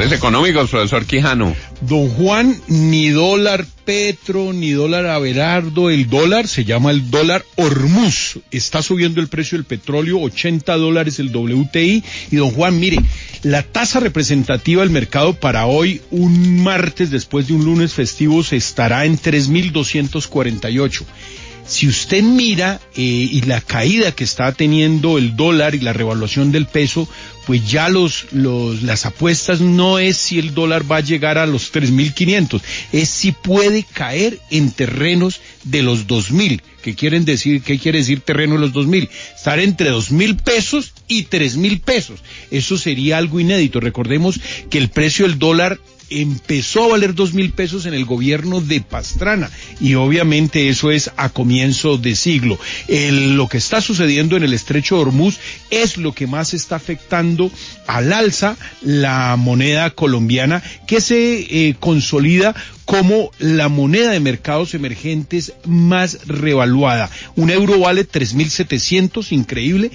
Indicadores económicos, profesor Quijano. Don Juan, ni dólar Petro, ni dólar Abelardo, el dólar se llama el dólar Hormuz. Está subiendo el precio del petróleo, $80 el WTI. Y don Juan, mire, la tasa representativa del mercado para hoy, un martes después de un lunes festivo, estará en 3.248. Si usted mira y la caída que está teniendo el dólar y la revaluación del peso, pues ya las apuestas no es si el dólar va a llegar a los 3.500, es si puede caer en terrenos de los 2.000. ¿Qué quiere decir terreno de los 2.000? Estar entre 2.000 pesos y 3.000 pesos. Eso sería algo inédito. Recordemos que el precio del dólar empezó a valer 2.000 pesos en el gobierno de Pastrana y obviamente eso es a comienzo de siglo. Lo que está sucediendo en el estrecho de Hormuz es lo que más está afectando al alza la moneda colombiana, que se consolida como la moneda de mercados emergentes más revaluada. Un euro vale 3.700, increíble,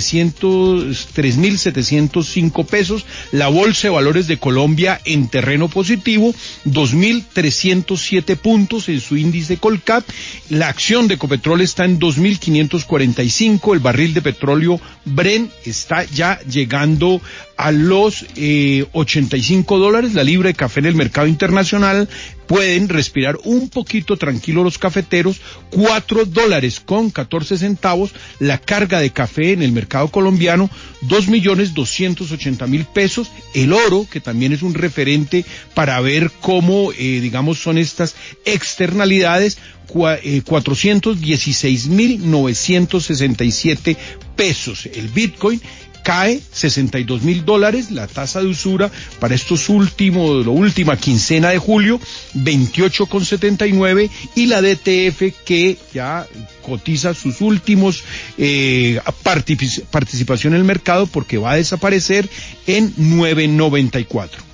3.705 pesos. La Bolsa de Valores de Colombia en terreno positivo, 2.307 puntos en su índice Colcap. La acción de Ecopetrol está en 2.545, el barril de petróleo Brent está ya llegando a los $85, la libra de café en el mercado internacional. Pueden respirar un poquito tranquilo los cafeteros, $4.14, la carga de café en el mercado colombiano, 2.280.000 pesos, el oro, que también es un referente para ver cómo, son estas externalidades, 416.967 pesos, el Bitcoin cae $62.000, la tasa de usura para la última quincena de julio, 28,79, y la DTF que ya cotiza sus últimos participación en el mercado porque va a desaparecer en 9.94.